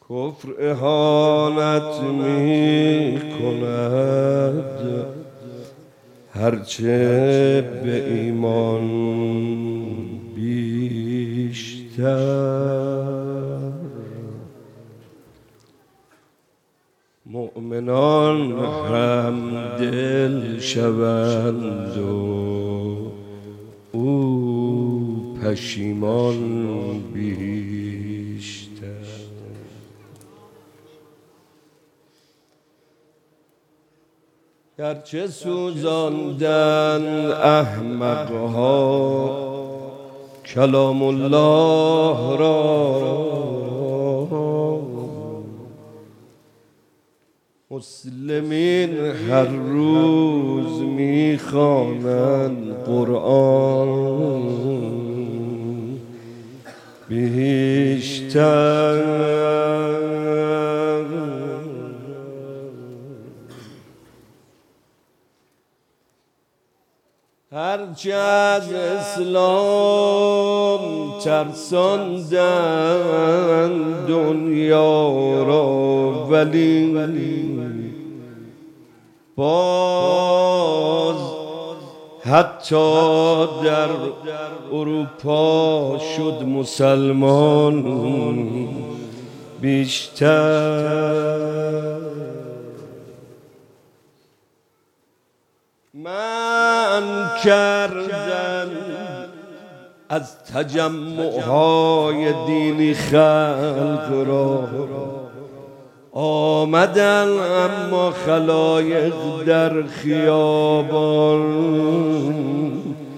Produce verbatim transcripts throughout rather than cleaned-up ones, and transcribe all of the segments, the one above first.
کفر اهانت می کند هرچه به ایمان بیشتر. مؤمنان هم دل شوند و او پشیمان بیشتر. گرچه سوزاندن احمقها کلام الله را، مسلمین هر روز میخوانند قرآن بیشتر. هرچه از اسلام ترساندن دنیا را، ولی باز حتی در اروپا شد مسلمان بیشتر. من کردن از تجمعهای دینی خلق را، آمدن اما خلایق در خیابان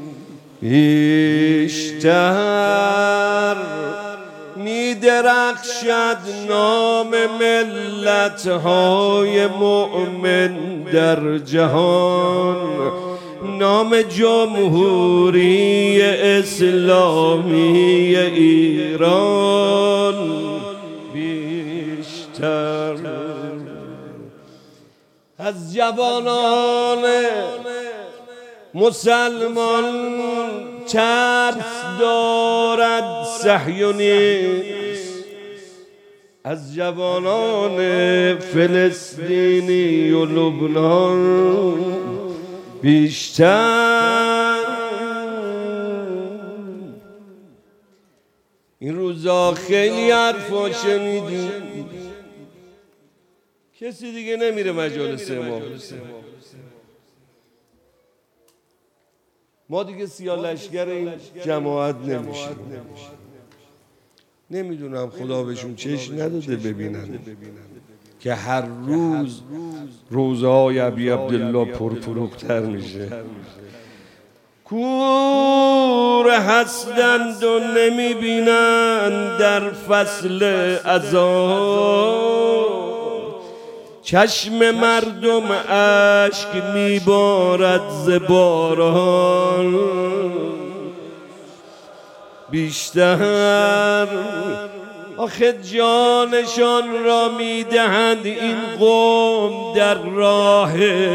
بیشتر. می درخشد نام ملت‌های مؤمن در جهان، نام جمهوری اسلامی ایران بیشتر. از جوانان مسلمان ترس دارد صهیونیست، از جوانان فلسطینی و لبنان بیشتر. این روزا خیلی حرفا شنیدیم، کسی دیگه نمیره مجالس ما. ما دیگه سیاه لشگر این جماعت نمیشیم. نمیدونم خدا بهشون چشم نداده ببینن که هر روز روزهای ابی عبدالله پرفروغ‌تر میشه. کور هستند و نمیبینند در فصل عذاب، چشم مردم اشک میبارد ز باران بیشتر. آخه جانشان را میدهند این قوم در راه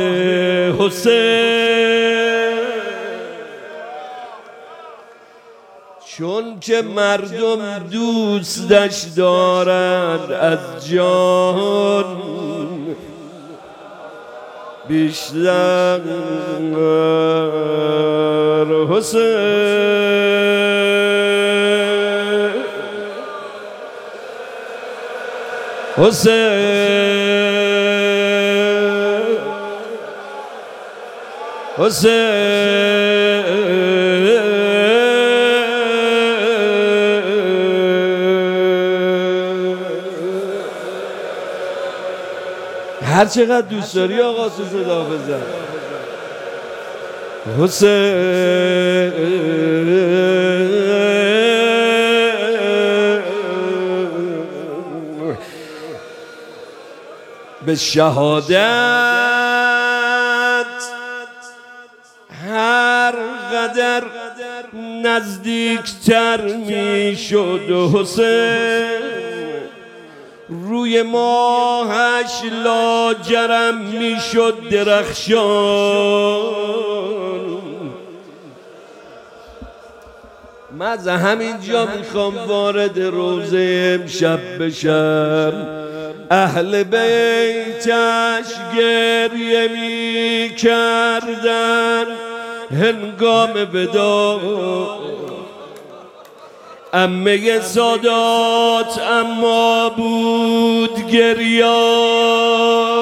حسین، چون که مردم دوستش دارند از جان بیشتر. حسین حسین حسین هر چقدر دوست داری آقا تو صدا بزن. حسین به شهادت هر قدر نزدیکتر می شد حسین، روی ماهش لاجرم می شد درخشان من از همینجا میخوام وارد روزه امشب بشم. اهل بیتش گریه می کردن هنگام وداع، عمه سادات اما بود گریان.